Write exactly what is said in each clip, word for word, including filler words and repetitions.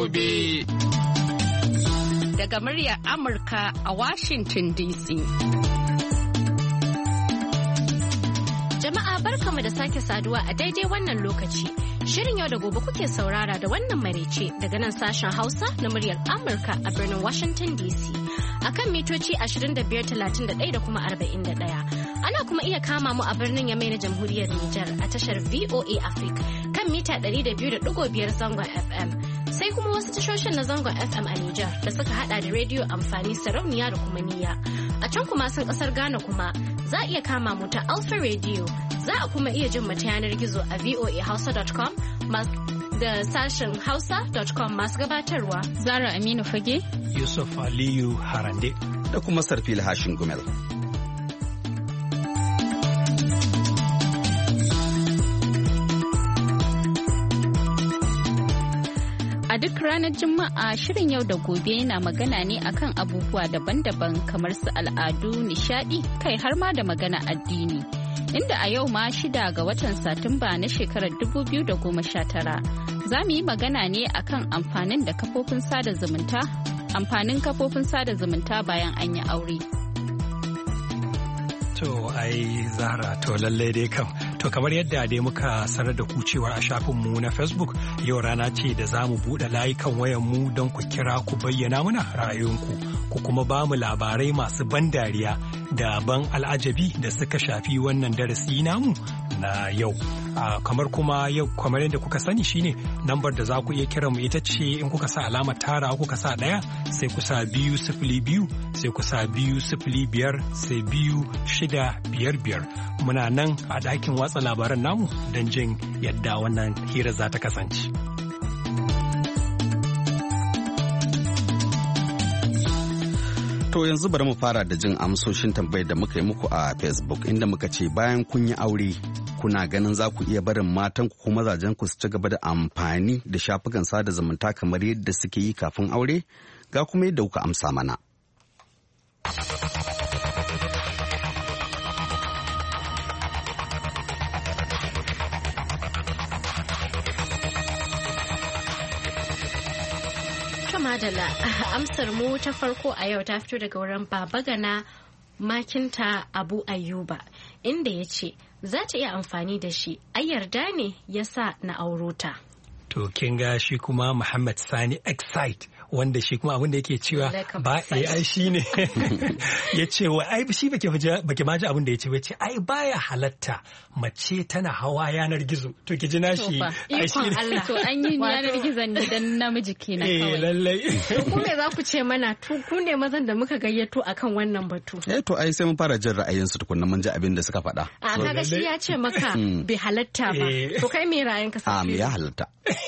gobe. Daga muryar Amurka a Washington D C. Jama'a barkamu da sake saduwa a daidai wannan lokaci. Shirin yau da gobe kuke saurara da wannan maraice daga nan sashen Hausa na muryar Amurka a birnin Washington D C. Akan mitoci ashirin da biyar, talatin da ɗaya da kuma arba'in da ɗaya. Ana kuma iya kama mu a birnin Yamai na Jamhuriyar Nijar a tashar V O A Africa kan mita ɗari da biyu da ɗigo biyar zangon F M. Sai kuma wasu tashoshin na zangon F M a Nijar da suka hada da rediyo amfani sarauniya da kuma niyya. A can kuma sun kasar Ghana kuma za a iya kama mu ta Alpha Radio. Za a kuma iya jin mu ta yanar gizo a voa hausa dot com da sashen hausa dot com masu gabatarwa. Zara Aminu Fage. Yusuf Aliyu Harande. Da kuma Sarfil Hashin Gumel. A duk ranar Juma'a shirin yau da gobe yana magana ne akan abubuwa daban-daban kamar su al'adu, nishadi, kai har ma da magana addini. Inda a yau ma shida ga watan Satumba na shekarar dubu biyu da goma sha tara za mu yi magana ne akan amfanin da kafofin sada zumunta, amfanin kafofin sada zumunta bayan an yi aure. To ai Zahra to lallai dai kam. To kamar yadda dai muka sanar da ku cewa a shafinmu na Facebook yau rana ce da za mu buɗe layukan wayanmu don ku kira ku bayyana muna ra'ayoyinku ku kuma ba mu labarai masu ban dariya da ban al'ajabi da suka shafi wannan darasi namu na yau. Uh, kamar kuma yau kamar yadda kuka sani shine lambar da za ku iya kira mu ita ce in kuka sa alamar tara kuka sa ɗaya sai ku sa biyu sifili biyu sai ku sa biyu sifili biyar sai biyu shida biyar biyar. Muna nan a ɗakin watsa labaran namu don jin yadda wannan hira za ta kasance. To yanzu bari mu fara da jin amsoshin tambayar da muka yi muku a Facebook inda muka ce bayan kun yi aure kuna ganin za ku iya barin matanku ko mazajenku su ci gaba da amfani da shafukan sada zumunta kamar yadda suke yi kafin aure? Ga kuma yadda kuka amsa mana. Madala, amsar mu ta farko a yau ta fito daga wurin Baba Gana Makinta Abu Ayuba inda ya ce za ta iya amfani da shi ai yarda ne ya sa na auro ta. To kin ga shi kuma Muhammad Sani Excite wanda shi kuma abin da yake cewa ba ai shi ne ya ce wa ai shi bake bake ma ji abin da ya ce ya ce ai baya halatta mace tana hawa yanar gizo to ki ji na shi ai shi Allah to an yi yanar gizon ne dan namiji kenan kawai eh lallai to ku me za ku ce mana to ku ne mazan da muka gayyato akan wannan batu eh to ai sai mun fara jin ra'ayinsu tukunna mun ji abin da suka faɗa a kaga shi ya ce maka bai halatta ba to kai me ra'ayinka sai a me ya halatta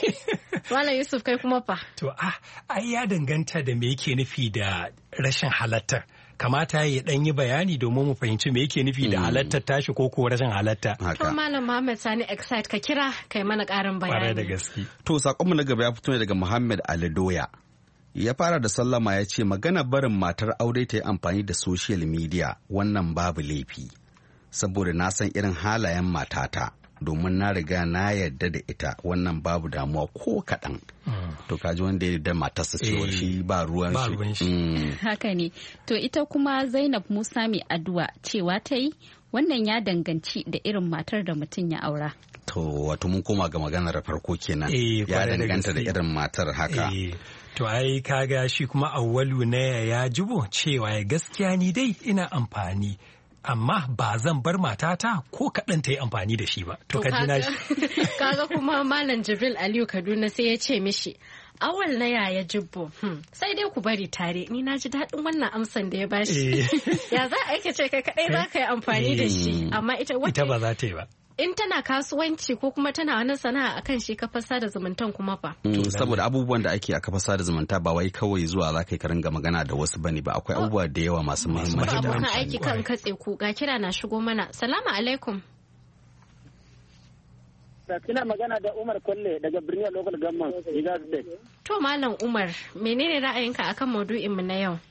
Malam Yusuf kai kuma fa to ah ai ya danganta da me yake nufi da rashin halattar kamata ya dan yi bayani domin mu fahimci me yake nufi da halattar tashi ko ko rashin halatta. To Malam Muhammad Sani Excite ka kira kai mana karin bayani. Kware da gaske. To sakonmu na gaba ya fito ne daga Muhammad Ali Doya. Ya fara da sallama ya ce magana barin matar aure ta yi amfani da social media wannan babu laifi saboda na san irin halayen matata. Domin na riga na yarda da ita wannan babu damuwa ko kaɗan. To kaji wanda ya da matarsa cewa shi ba ruwan shi. Haka ne. To ita kuma Zainab Musa mai addu'a cewa ta yi wannan ya danganci da irin matar da mutum ya aura. To wato mun koma ga maganar farko kenan. Ya danganta da irin matar haka. To ai kaga shi kuma Awwalu na ya jibo cewa ya gaskiya ni dai ina amfani. Amma ba zan bar matata ko kaɗan ta yi amfani da shi ba. To ka ji na shi. Kaga kuma Malam Jibril Aliyu Kaduna sai ya ce mishi, awal na yaya jibbo, hmm. sai dai ku bari tare, ni na ji daɗin wannan amsan da ya bashi. Ya za a aika ce kai kaɗai za ka yi amfani da shi, amma ita wata. Ita ba za ta yi ba. In tana kasuwanci ko kuma tana wani sana'a akan shi kafar sada zumuntan kuma fa. Mm, saboda abubuwan da ake a kafar sada zumunta ba wai kawai zuwa za ka yi ringa magana da wasu bane ba akwai abubuwa da yawa masu muhimmanci. Ba abokan aiki kan katse ku ga kira na shigo mana. Salamu alaikum. Kina magana da Umar Kwalle daga Birniya Local Government, Jigawa State. To Malam Umar, menene ra'ayinka akan maudu'in mu na yau?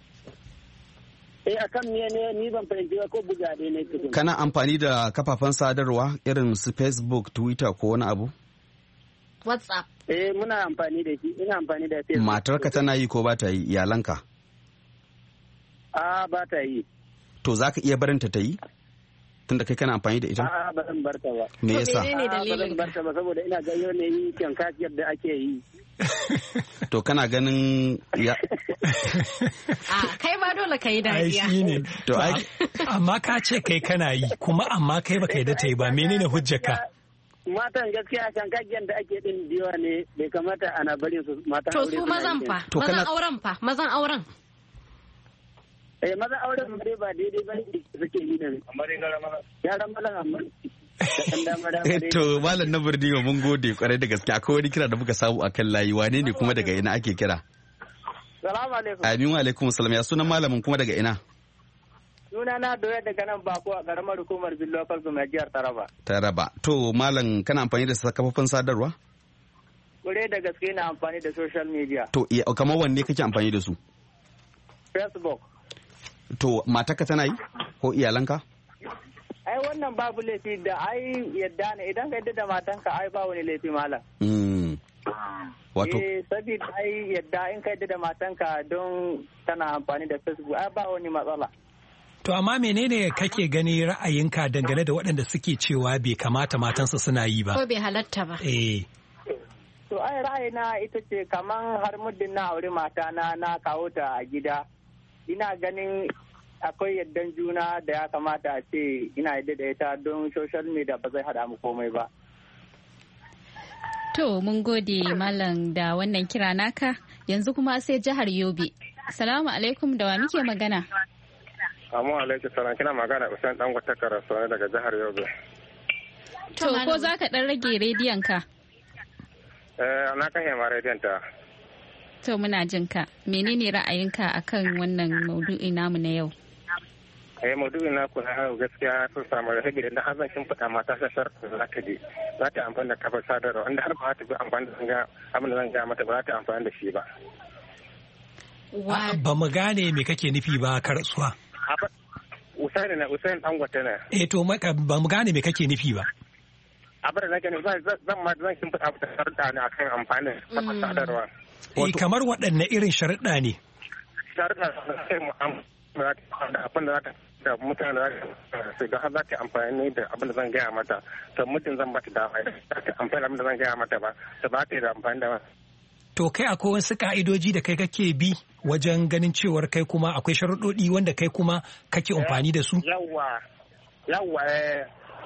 Eh akan me ne ni ban fahimci ko buga dai ne tukun. Kana amfani da kafafen sadarwa irin su Facebook, Twitter ko wani abu? WhatsApp. Eh muna amfani da shi, ina amfani da Facebook. Matarka tana yi ko ba ta yi, iyalanka? A ba ta yi. To za ka iya barinta ta yi? Tunda kai kana amfani da ita? A'a ba zan barta ba. Me yasa? Menene Ba dalilin? zan barta ba saboda ina ga yau ne yi kyan kasiyar da ake yi. To kana ganin ya A kai ma dole ka yi ai dariya. shi ne. To, To, ai- amma ka ce kai kana yi kuma amma kai baka yadda ta yi ba menene hujjarka? Matan gaskiya kyan kasiyar da ake din diwa ne bai kamata ana bari su matan To aure su suna mazan yi. fa, To mazan kana- auren fa, mazan auren. Eh mazan auren dai ba daidai ba ne suke yi da yaran mazan amma da ɗan dama dama dai. to malam na Birniwa mun gode kwarai da gaske akwai wani kira da muka samu akan layi wane ne kuma daga ina ake kira? Salamu alaikum. Amin wa alaikum salam ya sunan malamin kuma daga ina? Suna na doya daga nan bako a karamar hukumar bin local government jihar Taraba. Taraba. To malam kana amfani da kafofin sadarwa? Kure da gaske na amfani da social media. To iya- kamar wanne kake amfani da su? Facebook. To matarka tana yi ko iyalanka? Ai wannan babu laifi da ai yadda ne idan ka yadda da matanka ai ba wani laifi malam. Mm. Wato Eh saboda ai yadda in ka yadda da matanka don tana amfani da Facebook ai ba wani matsala. To amma menene kake gani ra'ayinka dangane da waɗanda suke cewa bai kamata matansa suna yi ba? Ko bai halatta ba. Eh. To ai ra'ayina ita ce kaman har muddin na auri mata na na kawo ta a gida. Ina ganin akwai yaddan juna da ya kamata a ce ina yadda da ita don social media ba zai hada mu komai ba. To mun gode malam da wannan kira naka yanzu kuma sai jihar Yobe. Salamu alaikum da wa muke magana? Amma alaikum salam kina magana Usain dan gwata karasuwa daga jihar Yobe. To ko za ka ɗan rage rediyon ka? Eh na kan yamma rediyon ta. To muna jin ka. Menene ra'ayinka akan wannan maudu'i namu na yau? Eh maudu'in na ku na yau gaskiya sun samu rahabi da har zan kin fada mata sashar za ta je. Za ta amfani da kafar sadarwa wanda har ba ta bi amfani da zanga abin da zan ga mata ba za ta amfani da shi ba. A'a, ba mu gane me kake nufi ba karasuwa. Usain na Usain dan gwata ne. Eh to maka ba mu gane me kake nufi ba. Abin da nake ne zan zan ma zan kin fada mata sharuɗa ne akan amfani da kafar sadarwa. Eh kamar waɗanne irin sharuɗa ne? Sharuɗa sai mu amfani da abin da za ta da mutane da su ga har za ta amfani da abin da zan gaya mata to mutum zan bata da za ta amfani da abin da zan gaya mata ba ta ba ta da amfani da To kai akwai wasu ka'idoji da kai kake bi wajen ganin cewar kai kuma akwai sharuɗoɗi wanda kai kuma kake amfani da su? Yawwa, yawwa eh.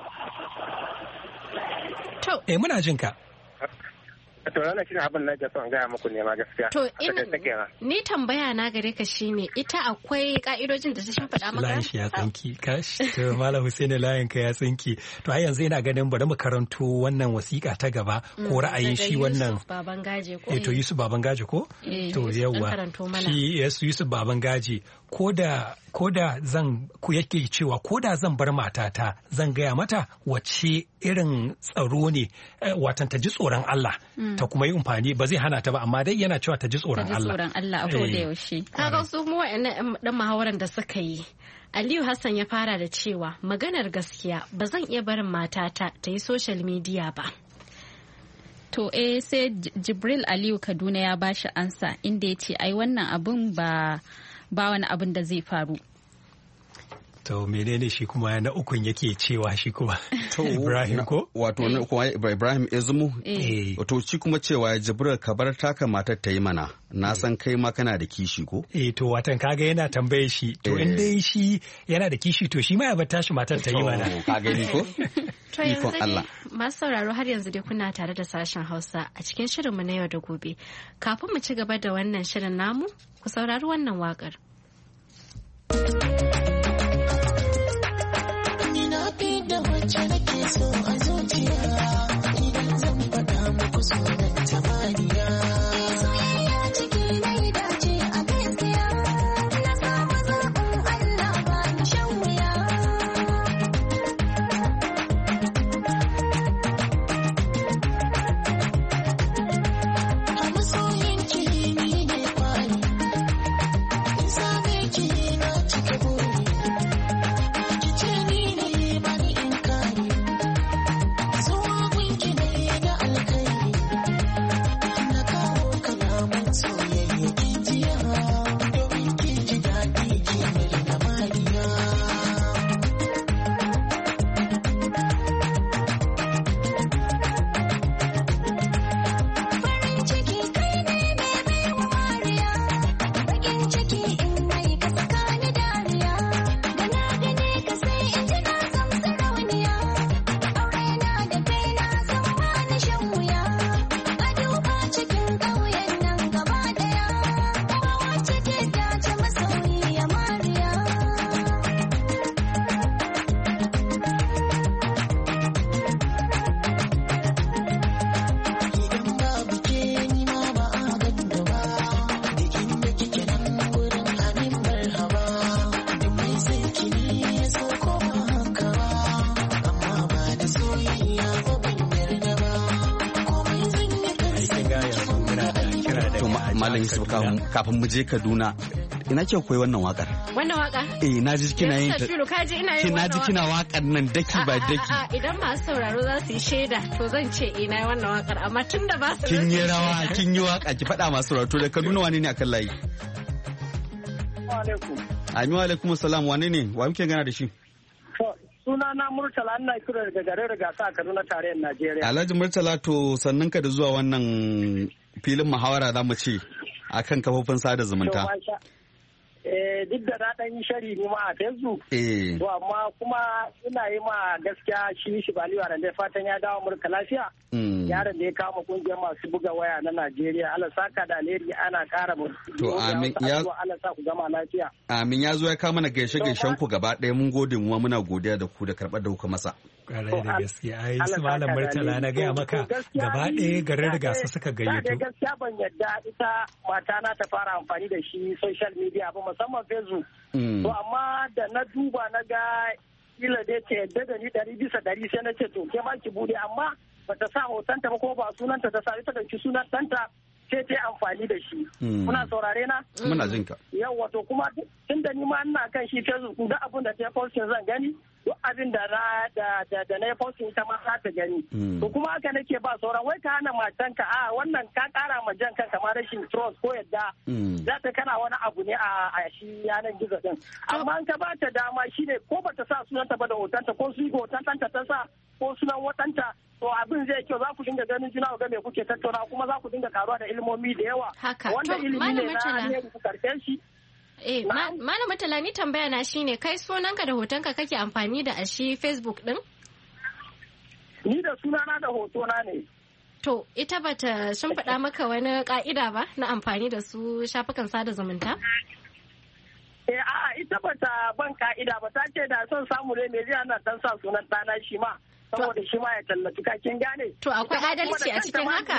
To, Eh muna jin ka. To wannan shine abin da nake son gaya muku ne ma gaskiya. to A takaice kenan. in ni tambaya na gare ka shine ita akwai ka'idojin da ta shimfiɗa maka? Layin shi ya tsinki. Kash, to Malam Hussein layin ka ya tsinki. To ai yanzu ina ganin bari mu karanto wannan wasiƙa ta gaba ko ra'ayin shi wannan. Yusuf Babangaje ko? Eh to Yusuf Babangaje ko? Eh, To Yusuf, yawwa. ɗan karanto mana. Shi yes, Yusuf Babangaje ko da ko da zan ku yake cewa ko da zan bar matata zan gaya mata wace irin tsaro ne eh, watan ta ji tsoron Allah ta kuma yi amfani ba zai hana ta ba amma dai yana cewa ta ji Ta tsoron ji Allah. tsoron Allah a koda Eh. yaushe. Kaga su mu wa'annan ɗan muhawaran da suka yi. Aliyu Hassan ya fara da cewa maganar gaskiya ba zan iya barin matata ta yi social media ba. To eh sai J- Jibril Aliyu Kaduna ya bashi ansa inda ya ce ai wannan abun ba ba wani abin da zai faru. To menene shi kuma na ukun yake cewa shi kuma To, Ibrahim ko? Wato na kuma Ibrahim Ezumu. Eh. Wato shi kuma cewa Jibril ka bar taka matar ta yi mana. Na san kai ma kana da kishi ko? Eh to watan kaga yana tambaye shi to in Eh. dai shi yana da kishi to shi ma ya bar tashi matar ta yi mana. To, ka gani ko? To yanzu Ikon dai Allah. masu sauraro har yanzu dai kuna tare da sashen Hausa a cikin shirinmu na yau da gobe. Kafin mu ci gaba da wannan shirin namu, ku saurari wannan waƙar. Ni na fi da wacce nake so a zuciya idan zan faɗa muku sunan tamaniya. Soyayya ciki na yi dace a gaskiya na samu zaɓin Allah ba ni shan wuya. A masoyin ni ne kwari, in sa Malam Yusuf kafin mu je Kaduna. Ina ke koyi wannan wakar? Wannan waka? Eh, na ji kina yin ta. Shafiru, ka ji ina yin wannan waka. Kina ji kina wakar nan daki ba daki. Idan masu sauraro za su yi shaida, to zan ce ina yi wannan wakar, amma tun da ba su kin yi rawa, kin yi waka, ki faɗa masu sauraro. To da Kaduna wane ne akan layi? Wa alaikum. Amin wa alaikum salam, wane ne? Wa muke gana da shi? Suna na Murtala, ina kira daga garin Rigasa a Kaduna tarayyar Najeriya. Alhaji Murtala, to sannan ka da zuwa wannan filin muhawara za mu ce akan kafofin sada zumunta. Eh, duk da na ɗan yi shari ne ma a Facebook. Eh. To amma kuma ina yi ma gaskiya shi shi Baliwa da fatan ya dawo Amurka lafiya. Yaron da ya kama kungiyar masu buga waya na Najeriya. Allah saka da alheri ana ƙara mu. To amin ya Allah sa ku gama lafiya. Amin ya zo ya kama na gaishe gaishen ku gaba ɗaya mun gode mu muna godiya da ku da karɓar da kuka masa. Ƙwarai da gaskiya ai su malam Murtala na gaya maka gaba ɗaya garin Rigasa suka gayyato. Gaskiya ban yadda ita mata na ta fara amfani da shi social media ba musamman Facebook. To amma da na duba na ga kila dai ce yadda da ni ɗari bisa ɗari sai na ce to ke ma ki bude amma bata sa hotonta ba ko ba sunanta ta sa ita ɗauki sunan ɗanta sai ta amfani da shi. Muna saurare na? Muna jin ka. Yawwa to kuma tun da ni ma ina kan shi Facebook duk abin da ta postin zan gani duk abin da na da da da na postin ita ma za ta gani. To kuma haka nake ba sauran wai ka hana matanka a wannan ka kara ma jan kanka ma rashin trust ko yadda za ta kana wani abu ne a shi yanar gizo din. Amma in ka ba ta dama shine ko bata sa sunanta ba da hotonta ko su hoton ɗanta ta sa ko sunan watanta to abin zai kyau za ku dinga ganin juna ga me kuke tattauna kuma za ku dinga karuwa da ilimomi da yawa. Haka. Wanda ilimi ne na ne ku karɓe shi. Eh, Malam Murtala ni tambaya na shine kai sunanka da hotonka kake amfani da a shi Facebook din? Ni da sunana da hotona ne. To, ita bata sun faɗa maka wani ka'ida ba na amfani da su shafukan sada zumunta? Eh, a'a ita bata ban ka'ida ba ta ce da son samu ne me zai ana dan sa sunan ɗana shi ma. Saboda shi ma ya tallafi kakin gane. To, akwai adalci a cikin haka?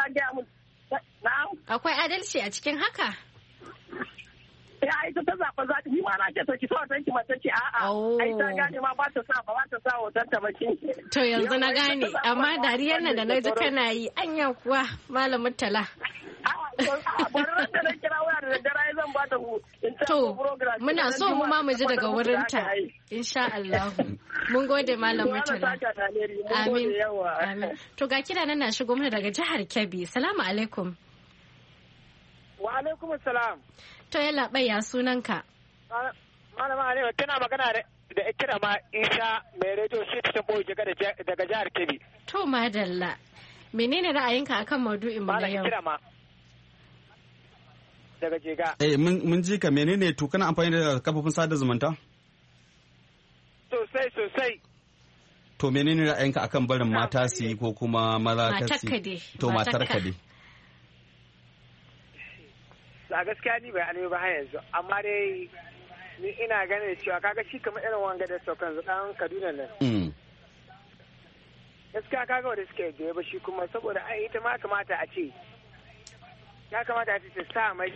Akwai adalci a cikin haka? Ya ita ta zaɓa za ta yi ma na ce to ki sa hoton ki mace ce a'a. Ai ta gane ma ba ta sa ba ba ta sa hoton ta ba kin. To yanzu na gane amma dariyar nan da na ji kana yi anya kuwa Malam Murtala. Bari da na kira waya da daddare zan ba ta hu. To muna so mu ma mu ji daga wurin ta. Insha Allah. Mun gode Malam Murtala. Amin. Amin. To ga kira nan na shigo mana daga jihar Kebbi. Salamu alaikum. Wa alaikum salam. To yalla ya sunanka. Malama Halima tana magana da ikira ma Isa mai rediyo shi ta boye daga jihar Kebbi. To madalla. Menene ra'ayinka akan maudu'in mu na yau? Ikira ma daga Jega. Eh mun ji ka menene to kana amfani da kafofin sada zumunta? Sosai sosai. To menene ra'ayinka akan barin mata su yi ko kuma maza ka su? To matar ka dai. A gaskiya ni bai alwe ba har yanzu amma dai ni ina ganin cewa kaga shi kamar irin wanga da saukan dan Kaduna nan. Gaskiya kaga wanda suke da ba shi kuma saboda ai ita ma kamata a ce ya kamata a ce ta sa mai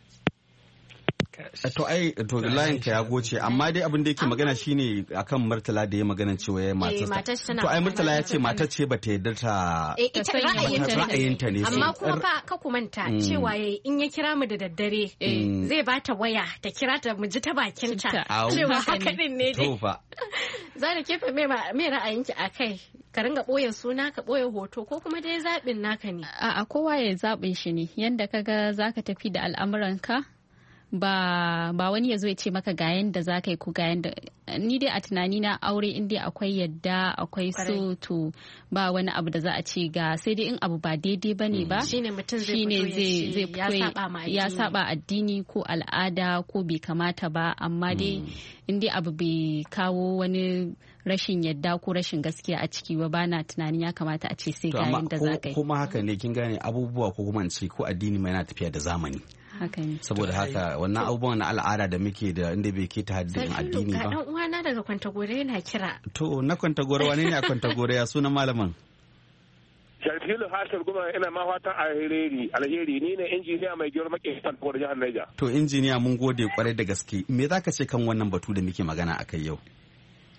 to ai to layin ka ya goce amma dai abin da yake magana shine akan Murtala da ya magana cewa ya matar to ai Murtala ya ce matar ce bata yarda ta ra'ayinta ne amma kuma fa ka kumanta cewa in ya kira mu da daddare zai bata waya ta kira ta mu ji ta bakin ta cewa haka din ne dai to fa zan kefe me me ra'ayinki akai ka ringa boye suna ka boye hoto ko kuma dai zabin naka ne a'a kowa ya zabin shi ne yanda kaga zaka tafi da al'amuranka ba ba wani ya zo ya ce maka ga yanda za ka yi ku ga yanda ni dai a tunani na aure in dai akwai yadda akwai so to ba wani abu da za a ce ga sai dai in abu ba daidai ba ne ba shine mutum zai fito ya saba addini ko al'ada ko bai kamata ba amma dai in dai abu bai kawo wani rashin yadda ko rashin gaskiya a ciki ba bana tunanin ya kamata a ce sai ga yanda za ka yi kuma haka ne kin gane abubuwa ko kuma ce ko addini mai yana tafiya da zamani saboda haka wannan abubuwan na al'ada da muke da inda bai ke ta haddin addini ba. Dan uwana daga Kwantagore yana kira. To na Kwantagore wane ne a Kwantagore ya sunan malamin? Sharfilu Hashim kuma ina ma fatan alheri alheri ni ne injiniya mai girma ke Kwantagore jihar Niger. To injiniya mun gode kwarai da gaske me zaka ce kan wannan batu da muke magana akai yau?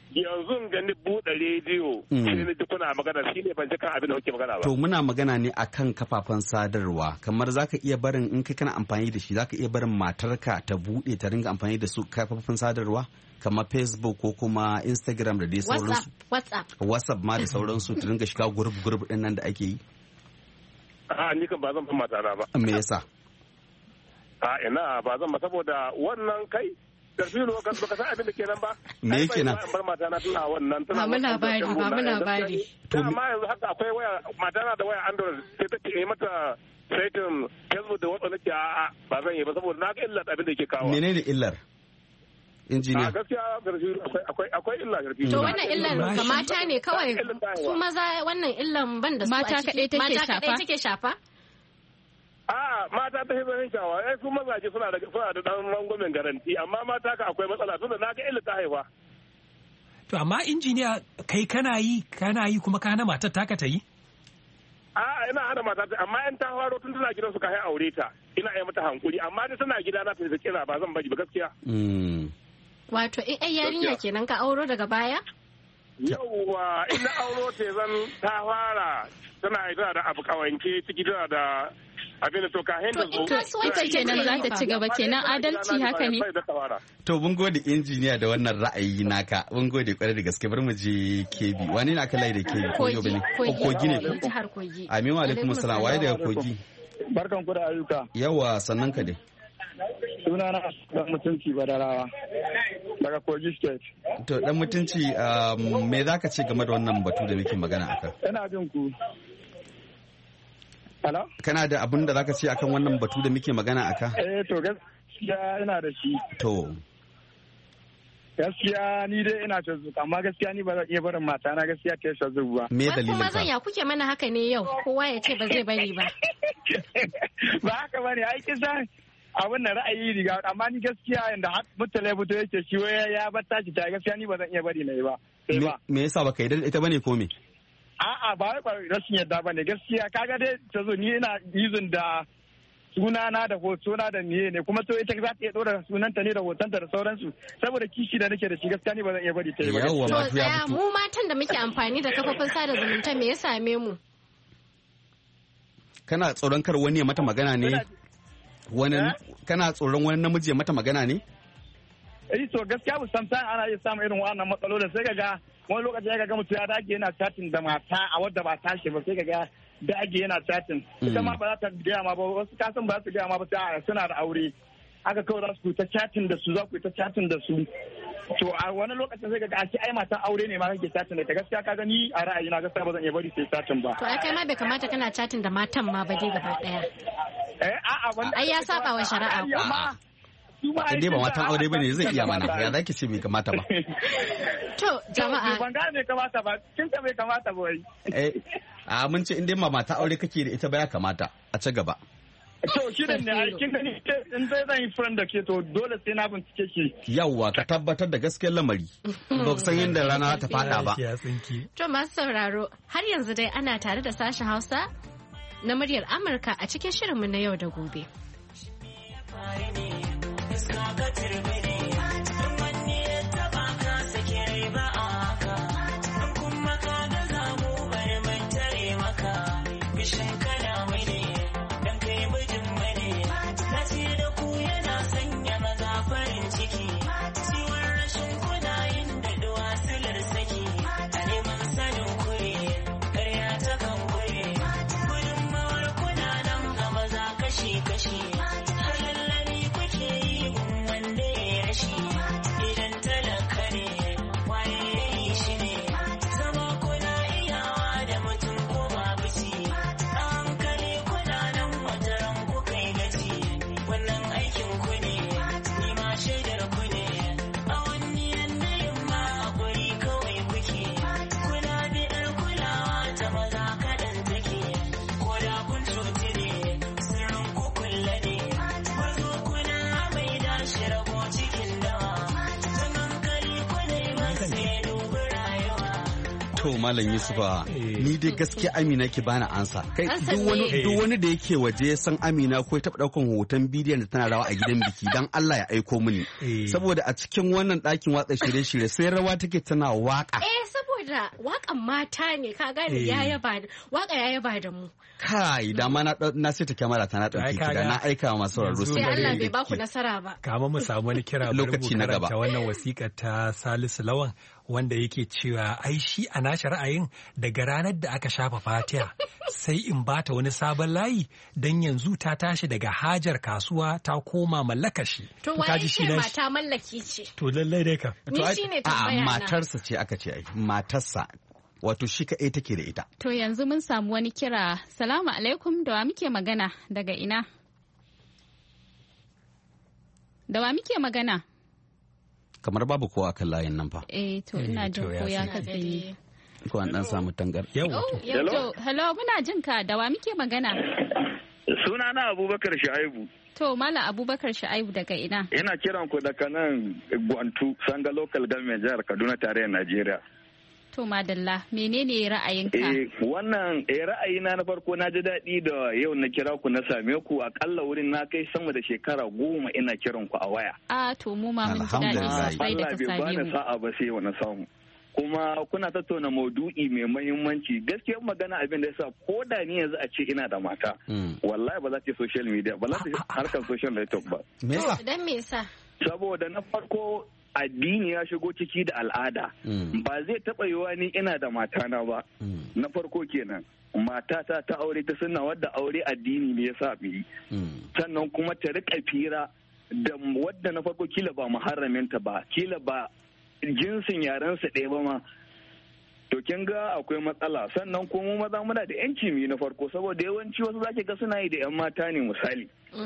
yanzu gani buɗe rediyo shi ne kuna magana shi ne ban ji kan abin da kuke magana ba. To muna magana ne akan kafafen sadarwa kamar zaka iya barin in kai kana amfani da shi zaka iya barin matarka ta buɗe ta ringa amfani da su kafafen sadarwa kamar Facebook ko kuma Instagram da dai sauransu. WhatsApp. WhatsApp ma da sauransu ta ringa shiga group group din nan da ake yi. A ni kan ba zan ba matana ba. Me yasa? A ina ba zan ba saboda wannan kai Tarfilu ka baka san abin da kenan ba. Me yake nan? Bar matana tana wannan tana. Ba mu labari ba mu labari. To amma yanzu haka akwai waya matana da waya Android sai ta ce mata saitin Facebook da WhatsApp nake a'a ba zan yi ba saboda na ga illar abin da yake kawo. Menene illar? Injiniya. A gaskiya akwai akwai illa garfi. To wannan illar ga mata ne kawai su maza wannan illan ban da su mata kaɗai take shafa. Mata kaɗai take shafa. A mata ta hizo shawa ai su mazaje suna da suna da dan rangwamen garanti amma mata ka akwai matsala tunda na ga illa ta haifa. To amma injiniya kai kana yi kana yi kuma ka hana matar taka ta yi? A ina hana mata ta amma in ta faro tun tana gidan su ka hai aure ta ina yi mata hankuri amma da tana gida na ta da kira ba zan bari ba gaskiya. Wato in ai yarinya kenan ka auro daga baya? Yauwa ina auro ta zan ta fara tana ita da abu kawanke ciki tana da abin da to ka hinda zo. To kasuwanci kenan za ta ci gaba kenan adalci haka ne. To mun gode injiniya da wannan ra'ayi naka mun gode kwarai da gaske bari mu je Kebbi wani na kallai da Kebbi ko yau bane ko Kogi ne jihar Kogi. Amin wa alaikum assalam waye daga Kogi. Barkan ku da ayyuka. Yawa sannan ka dai. Sunana dan mutunci Badarawa daga Kogi State. To dan mutunci me zaka ce game da wannan batu da muke magana akan? Ina jin ku. Hello? Kana da abin da zaka ce akan wannan batu da muke magana aka? Eh to gaskiya ina da shi. To. Gaskiya ni dai ina ta zuka amma gaskiya ni ba zan iya barin mata na gaskiya ta yasa zuwa. Me dalilin ka? Kuma zan ya kuke mana haka ne yau kowa ya ce ba zai bari ba. Ba haka bane ai kisan abin da ra'ayi riga amma ni gaskiya inda mutale buto yake shi waya ya batta ki ta gaskiya ni ba zan iya bari na yi ba. Me yasa baka yi ita bane ko me? A'a ba wai rashin yadda ba ne gaskiya kaga dai ta zo ni ina yuzin da sunana da hotona da miye ne kuma to ita za ta iya dora sunanta ne da hotonta da sauransu saboda kishi da nake da shi gaskiya ni ba zan iya bari ta yi ba. Yawwa To tsaya mu matan da muke amfani da kafofin sada zumunta me ya same mu? Kana tsoron kar wani ya mata magana ne? Wani kana tsoron wani namiji ya mata magana ne? Eh to gaskiya bu samsan ana iya samun irin wannan matsalolin sai kaga wani lokaci ya ga mutum ya dage yana chatting da mata a wadda ba tashi ba sai kaga dage yana chatting ita ma ba za ta gaya ma ba wasu kasan ba za su gaya ma ba sai suna da aure haka kawai za su ta chatting da su za ku ta chatting da su to a wani lokacin sai kaga a ce ai matan aure ne ma kake chatting da ta gaskiya kaga ni a ra'ayina gaskiya ba zan iya bari sai chatting ba To ai kai ma bai kamata kana chatting da matan ma ba dai gaba daya. eh a'a wannan Ai ya saba wa shari'a ko? Inda ba matan aure bane zai iya mana ya zaki ce bai kamata ba. To jama'a ban ga bai kamata ba kin ta bai kamata ba wai. Eh a mun ce inda ba mata aure kake da ita ba ya kamata a ci gaba. To shi ne ai kin gani in dai zan yi friend da ke to dole sai na bincike shi. Yawwa ka tabbatar da gaskiyar lamari. Ba san yadda rana ta fada ba. To masu sauraro har yanzu dai ana tare da sashen Hausa na muryar Amurka a cikin shirinmu na yau da gobe. Kashi-kashi, har lallani kuke To Malam Yusufa, ni dai gaskiya Amina ke bani ansa. Kai duk wani duk wani da yake waje ya san Amina ko ya taɓa ɗaukan hoton bidiyon da tana rawa a gidan biki dan Allah ya aiko mini. Saboda a cikin wannan ɗakin watsa shirye-shirye sai rawa take tana waka. Eh saboda wakan mata ne ka gane ya yaba waka ya yaba da mu. Kai da ma na na sai ta kyamara ta na ɗauke ki da na aika wa masu sauraro. Sai Allah bai baku nasara ba. Kama mu samu wani kira lokaci na gaba. Wannan wasiƙar ta Salisu Lawan wanda yake cewa ai shi a nashi ra'ayin daga ranar da aka shafa fatiha sai in bata wani sabon layi dan yanzu ta tashi daga hajar kasuwa ta koma mallaka shi. To wai ce mata mallaki ce. To lallai dai ka. Ni shine tambaya na. Matarsa ce aka ce ai matarsa. Wato shi kaɗai take da ita. To yanzu mun samu wani kira. Salamu alaikum, da wa muke magana daga ina? Da wa muke magana? Kamar babu kowa kan layin nan fa. Eh to ina jin ko ya katse. Ko an dan samu tangar. Hello. Hello, muna jin ka. Da wa muke magana? Suna na Abubakar Shu'aibu. To Malam Abubakar Shu'aibu daga ina? Ina kiran ku daga nan Gwantu, Sanga Local Government Jihar Kaduna tarayyar Najeriya. To Madalla, menene ra'ayinka? Eh, wannan eh, ra'ayina na farko na ji daɗi da yau na kira ku na same ku akalla wurin na kai sama da shekara goma ina kiran ku a waya. A to mu ma mun ji daɗi sosai da ka same mu. Allah bai bani sa'a ba sai wani samu. Kuma kuna tattauna maudu'i mai mahimmanci gaskiyar magana abin da yasa ko da ni yanzu a ce ina da mata wallahi ba za ta social media ba za ta harkar social network ba. Me yasa? Dan me yasa? Saboda na farko addini ya shigo ciki da al'ada ba zai taɓa yiwa ni ina da matana ba na farko kenan matata ta aure ta sunna wadda aure addini ne ya sa yi sannan kuma ta rika fira da wadda na farko kila ba muharraminta ba kila ba jinsin yarensa ɗaya ba ma to kin ga akwai matsala sannan kuma maza muna da yanci mu na farko saboda yawanci wasu zaki ga suna yi da yan mata ne misali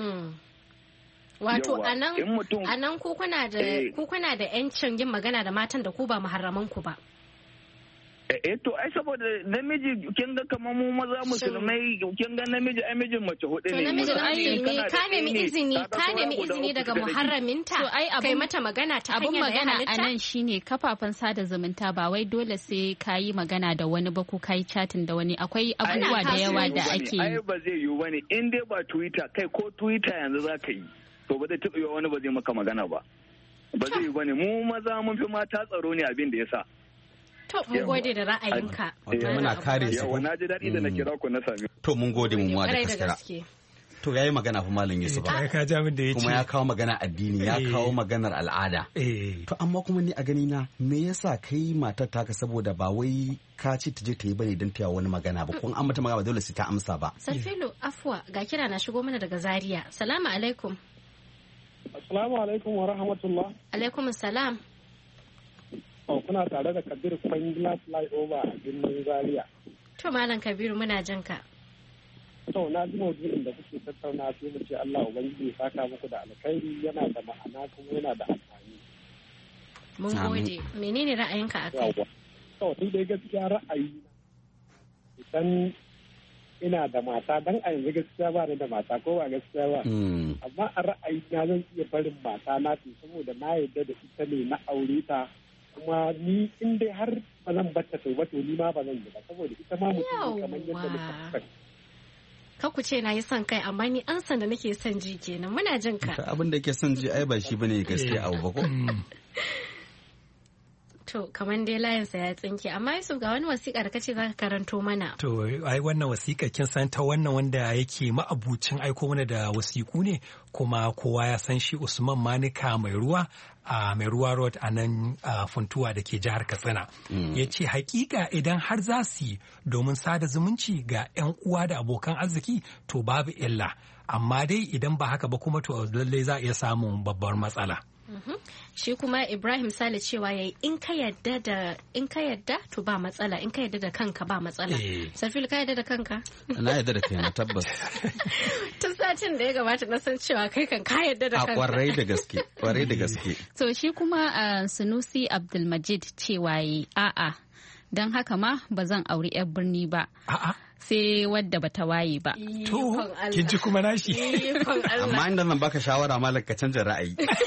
Wato a nan ku kuna da yancin yin magana da matan da ku ba muharraman ku ba. Eh to ai saboda namiji kin ga kamar mu maza musulmai kin ga namiji ai mijin mace hudu ne. To namiji ai ne ka nemi izini ka nemi izini daga muharraminta kai mata magana ta hanyar magana a nan shine kafafen sada zumunta ba wai dole sai ka yi magana da wani ba ko ka yi chatting da wani akwai abubuwa da yawa da ake yi. Ai ba zai yiwu bane in dai ba Twitter kai ko Twitter yanzu za ka yi. To ba zai taɓa yiwa wani ba zai maka magana ba. Ba zai yi ba ne mu maza mun fi mata tsaro ne abin da ya sa. To mun gode da ra'ayinka. Muna kare su. Yawa na ji daɗi da na kira ku na sami. To mun gode mu ma da kaskara. To yayi magana fa Malam Yusuf. Ka ji abin da ya ce. Kuma ya kawo magana addini ya kawo maganar al'ada. To amma kuma ni a gani na me yasa kai matar taka saboda ba wai ka ci ta je ta yi bane don ta wani magana ba kun an mata magana ba dole sai ta amsa ba. Sarfilo afwa ga kira na shigo mana daga Zaria. Salamu alaikum. Assalamu alaikum wa rahmatullah. Alaikum salam. Oh, kuna tare da Kabir Kwangila Flyover a birnin Zaria. To Malam Kabiru muna jin ka. To na ji maudu'in da kuke tattauna sai mu ce Allah ubangiji ya saka muku da alkhairi yana da ma'ana kuma yana da amfani. Mun gode. Menene ra'ayinka akai? To ni dai gaskiya ra'ayi idan ina da mata dan a yanzu gaskiya ba ni da mata ko ba gaskiya ba amma a ra'ayi na zan iya barin mata na ce saboda na yarda da ita ne na aure ta kuma ni in dai har ba zan batta to ba to ni ma ba zan yi ba saboda ita ma mutum kamar yadda muka ka ku ce na yi son kai amma ni an san da nake son ji kenan muna jin ka abin da ke son ji ai ba shi bane gaskiya abu ba ko To kamar dai layinsa ya tsinke amma Yusuf ga wani wasiƙa da kace zaka karanto mana. To ai wannan wasiƙa kin san ta wannan wanda yake ma'abucin aiko mana da wasiƙu ne kuma kowa ya san shi Usman Manika mai ruwa a mai ruwa road a nan Funtuwa da ke jihar Katsina. Ya ce hakika idan har za su yi domin sada zumunci ga 'yan uwa da abokan arziki to babu illa amma dai idan ba haka ba kuma to lallai za a iya samun babbar matsala. Mm-hmm. Shi kuma Ibrahim Sale cewa yayi in ka yadda da in ka yadda to ba matsala in ka yadda da kanka ba matsala. Eh. Safil ka yadda da kanka? Na yadda da kai na tabbas. Tun satin da ya gabata na san cewa kai kan ka yadda da kanka. A kwarai da gaske, kwarai da gaske. To shi kuma uh, Sunusi Abdulmajid cewa yayi a'a don haka ma ba zan auri 'yar birni ba. A'a. Sai wadda bata waye ba. To, kin ji kuma nashi. Amma inda nan baka shawara malam ka canza ra'ayi.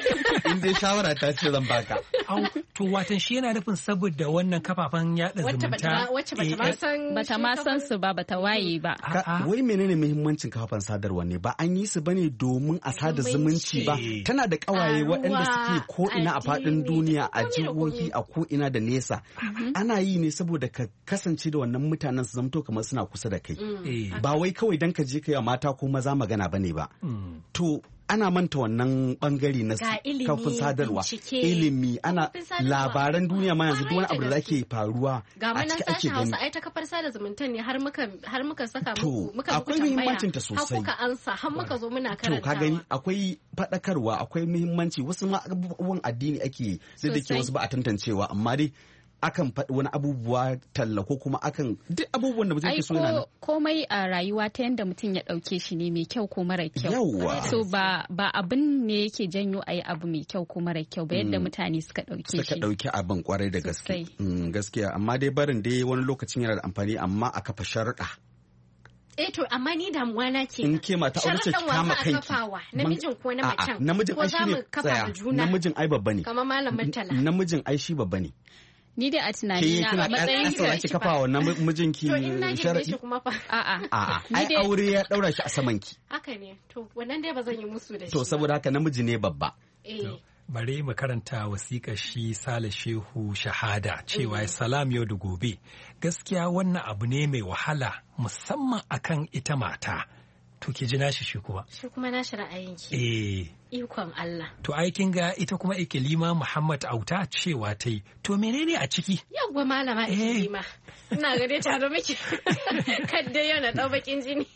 in dai shawara ta ce zan baka. To watan shi yana nufin saboda wannan kafafen yaɗa zumunta. Wacce bata ma san bata ma san su ba bata waye ba. Wai menene muhimmancin kafafen sadarwa ne ba an yi su bane domin a sada zumunci ba. Tana da kawaye waɗanda suke ko ina a faɗin duniya a jihohi a ko ina da nesa. Ana yi ne saboda ka kasance da wannan mutanen su zamto kamar suna kusa da kai. Ba wai kawai dan ka je kai mata ko maza magana bane ba. To ana manta wannan bangare na kafin sadarwa ilimi ana labaran duniya ma yanzu duk wani abu da zake faruwa a ciki ake gani ai ta kafar sada zumunta ne har muka har muka saka muku muka akwai muhimmancin ta sosai har kuka ansa har muka zo muna karantawa to ka gani akwai fadakarwa akwai muhimmanci wasu ma abubuwan addini ake sai da ke wasu ba a tantancewa amma dai akan faɗi wani abubuwa talla ko kuma akan duk abubuwan da mutum ke so yana komai a rayuwa ta yanda mutum ya ɗauke shi ne mai kyau ko mara kyau. Yawwa. So ba ba abin ne yake janyo a yi abu mai kyau ko mara kyau ba yadda mutane suka ɗauke shi. Suka ɗauki abin kwarai da gaske. Gaskiya amma dai barin dai wani lokacin yana da amfani amma a kafa sharuɗa. Eh to amma ni damuwa na ke in ke mata aure ce kama kanki namijin ko na macen namijin ai shi ne tsaya namijin ai babba ne kamar malamin tala namijin ai shi babba ne. Ni dai a tunani na a matsayin ka ki kafa wannan mijinki sharadi a'a a'a ai aure ya daura shi a saman ki haka ne to wannan dai ba zan yi musu da shi to saboda haka namiji ne babba eh bari mu karanta wasiƙar shi Sale Shehu Shahada cewa salam yau da gobe gaskiya wannan abu ne mai wahala musamman akan ita mata to ki ji nashi shi kuma shi kuma nashi ra'ayinki eh ikon Allah to ai kin ga ita kuma Ikilima Muhammad Auta cewa ta yi to menene a ciki yawwa malama Ikilima ina ga dai tare miki kadda yau na dau bakin jini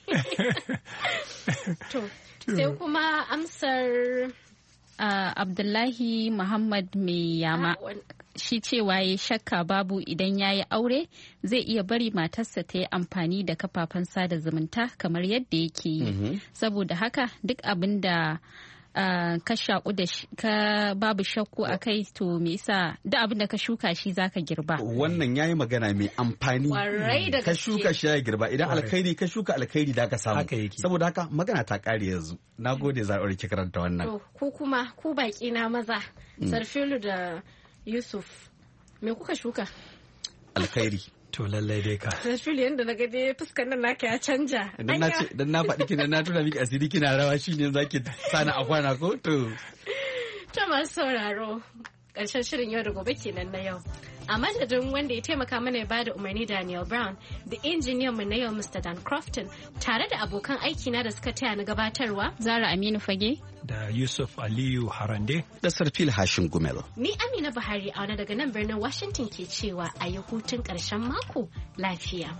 to sai kuma amsar Uh, Abdullahi Muhammad mai yama shi cewa ya shakka babu idan ya yi aure zai iya bari matarsa ta yi amfani da kafafen sada zumunta kamar yadda yake yi. Mm-hmm. Saboda haka duk abin da uh, ka shaƙu da ka babu shakku a kai to me yasa duk abin da ka shuka shi zaka girba. Wannan yayi magana mai amfani. Ka shuka shi ya girba idan alkhairi ka shuka alkhairi da ka samu. Saboda haka magana ta ƙare yanzu. Na gode za a ki karanta wannan. Ku kuma ku baki na maza Sarfilu da Yusuf me kuka shuka? Alkhairi. To lallai dai ka. Sarfilu yanda na gade fuskar nan naka ya canja. Dan na ce dan na faɗi kina na tura miki asiri kina rawa shine zaki sani a kwana ko to. To masu sauraro ƙarshen shirin yau da gobe kenan na yau. A madadin wanda ya taimaka mana ya bada umarni Daniel Brown da injiniyan mu na yau Mister Dan Crofton tare da abokan aiki na da suka taya ni gabatarwa Zara Aminu Fage da Yusuf Aliyu Harande da Sarfil Hashim Gumel. Ni Amina Buhari a wani daga nan birnin Washington ke cewa a yi hutun ƙarshen mako lafiya.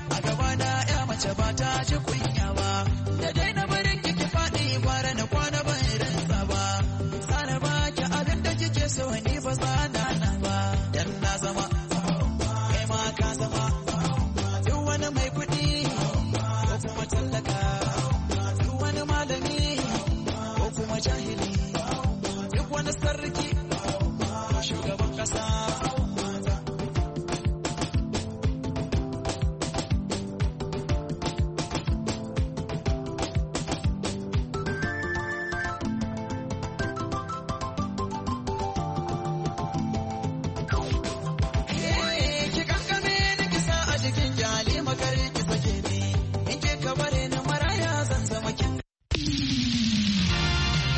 Ba ta ji kunya ba, da dai na barin kiki faɗi gwara na kwana ba